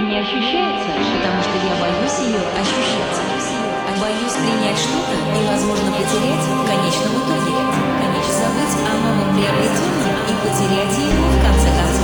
не ощущается, потому что я боюсь ее ощущать. Боюсь принять что-то и, возможно, потерять в конечном итоге. Забыть о новом приобретенном и потерять его в конце концов.